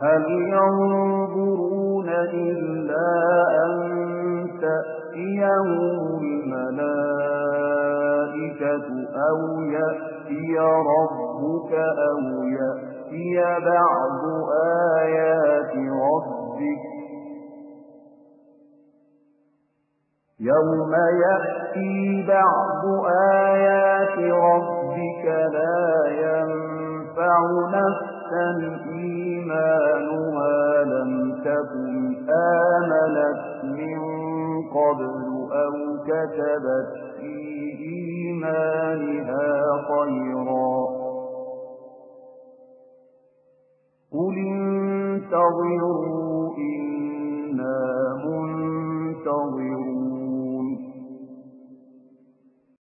هل ينظرون إلا أن تأتيهم الملائكة أو يأتي ربك أو يأتي بعض آيات ربك يوم يأتي بعض آيات ربك لا ينفع نفسا إيمانها لم تكن آمنت من قبل أو كتبت في إيمانها خيرا قل انتظروا